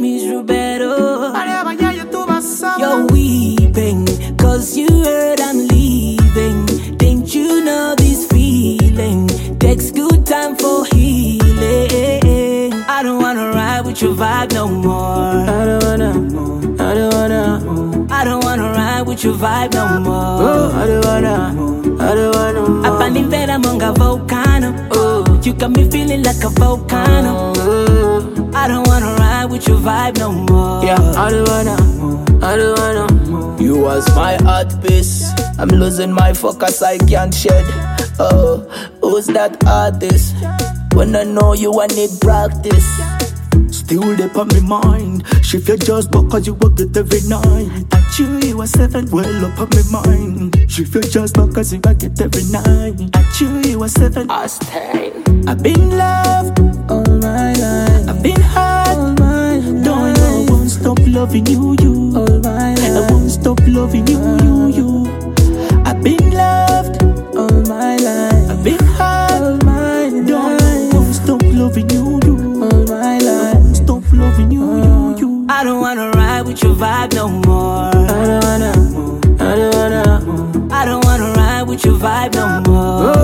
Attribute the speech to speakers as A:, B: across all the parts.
A: me Roberto. You're weeping, cause you heard I'm leaving. Didn't you know this feeling takes good time for healing? I don't wanna ride with your vibe no more. I don't wanna ride with your vibe no more. I don't wanna. Up and in bed among a volcano. You got me feeling like a volcano. I don't wanna ride with your vibe no more.
B: Yeah, I don't wanna. You was my heartbeat. I'm losing my focus, I can't shed. Oh, who's that artist? When I know you, I need practice.
C: Still deep on my mind. Shift your just because you work it every night. At you was 7, well up on my mind. Shift your just because you work it every night. At you was 7,
B: I stay.
C: I've been loved
A: All my life,
C: I've been hurt
A: all my life.
C: Don't know, I won't stop loving you, you.
A: All my life,
C: I won't stop loving you, you, you. I've been loved
A: all my life,
C: I've been hurt
A: all my life.
C: Don't know, I won't stop loving you, you.
A: All my
C: I
A: life.
C: won't stop loving you, you, you.
A: I don't wanna ride with your vibe no more. I don't wanna ride with your vibe no more.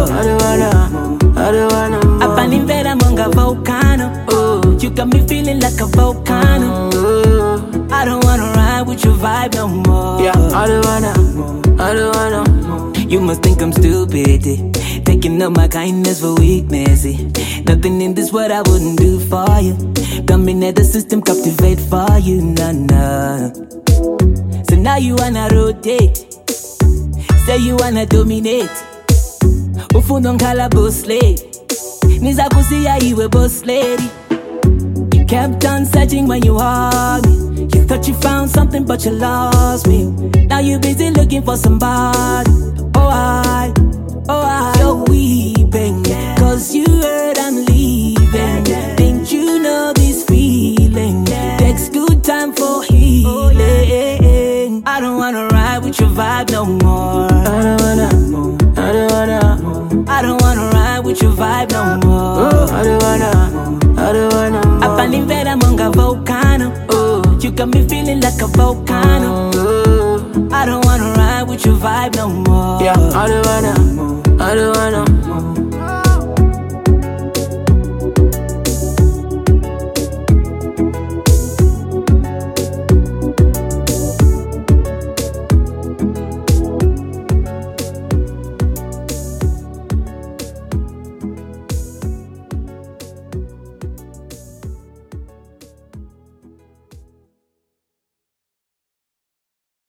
A: Up and in bed among a volcano. You got me feeling like a volcano. I don't wanna ride with your vibe no more.
B: Yeah, I don't wanna.
A: You must think I'm stupid, taking up my kindness for weakness. Nothing in this world I wouldn't do for you. Coming at the system, captivate for you, nah. So now you wanna rotate, say you wanna dominate. Ufundo ngikhala boss lady, niza kusiya iwe boss lady. You kept on searching when you heard me. You thought you found something but you lost me. Now you busy looking for somebody. You're weeping, cause you heard I'm leaving. Didn't you know this feeling takes good time for healing? I don't wanna ride with your vibe no more. I don't wanna ride with your vibe no more. Up and in bed among a volcano. You got me feeling like a volcano. I don't wanna ride with your vibe no more.
B: Yeah, I don't wanna.